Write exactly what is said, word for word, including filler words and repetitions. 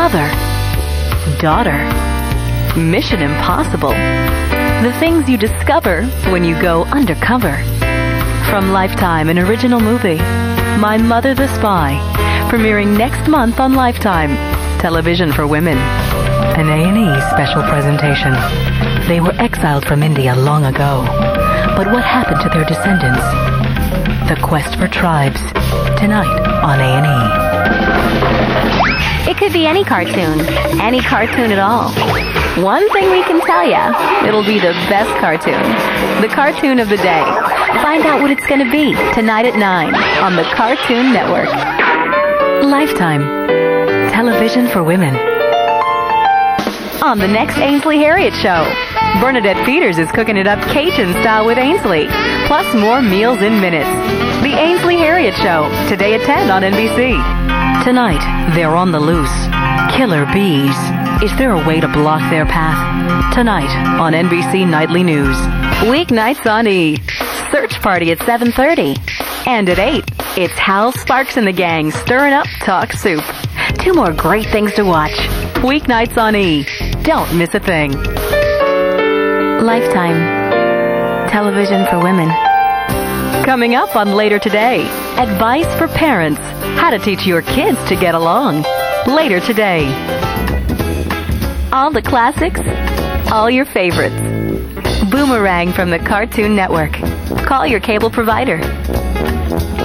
mother, daughter, Mission Impossible. The things you discover when you go undercover. From Lifetime, an original movie, My Mother the Spy, premiering next month on Lifetime, television for women. An A and E special presentation. They were exiled from India long ago. But what happened to their descendants? The Quest for Tribes, tonight on A and E. It could be any cartoon, any cartoon at all. One thing we can tell ya, it'll be the best cartoon. The cartoon of the day. Find out what it's going to be tonight at nine on the Cartoon Network. Lifetime, television for women. On the next Ainsley Harriet Show, Bernadette Peters is cooking it up Cajun style with Ainsley, plus more meals in minutes. The Ainsley Harriet Show, today at ten on N B C. Tonight, they're on the loose. Killer bees. Is there a way to block their path? Tonight on N B C Nightly News. Weeknights on E! Search Party at seven thirty. And at eight, it's Hal Sparks and the gang stirring up talk soup. Two more great things to watch. Weeknights on E! Don't miss a thing. Lifetime, television for women. Coming up on Later Today, advice for parents. How to teach your kids to get along. Later today. All the classics, all your favorites. Boomerang from the Cartoon Network. Call your cable provider.